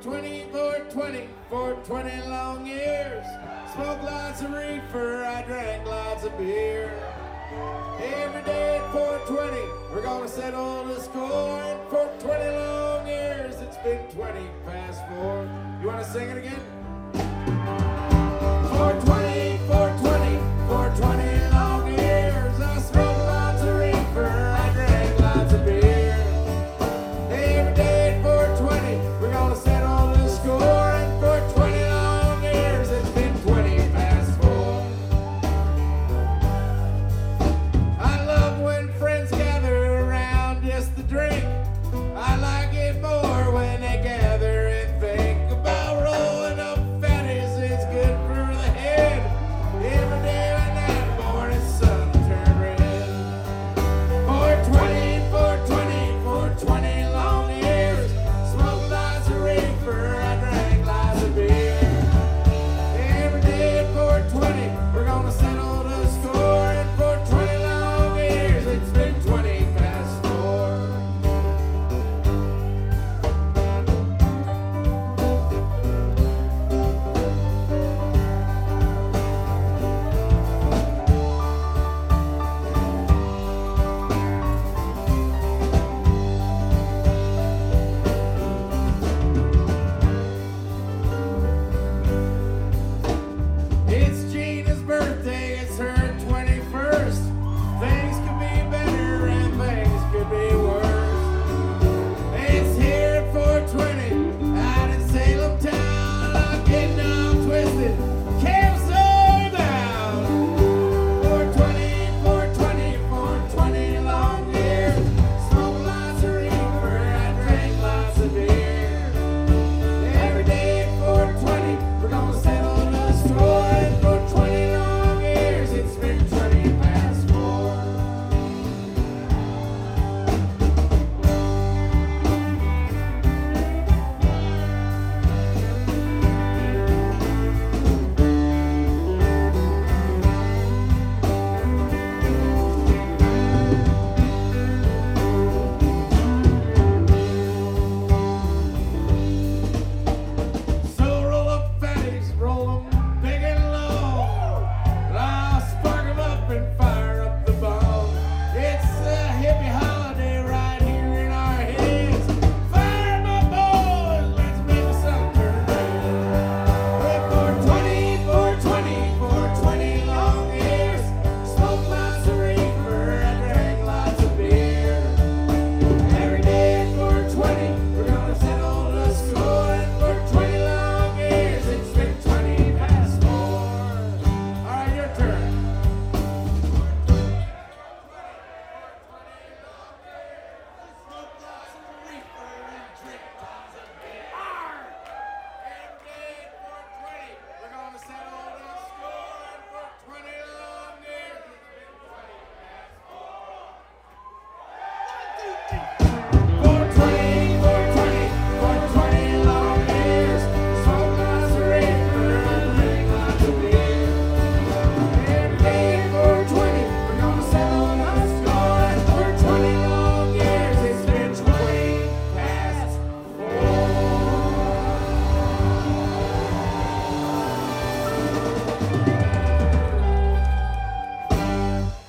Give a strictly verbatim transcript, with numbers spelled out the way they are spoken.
twenty, four twenty, four twenty long years. Smoked lots of reefer, I drank lots of beer. Every day at four twenty, we're gonna settle the score. And for twenty long years, it's been twenty past four. You wanna sing it again?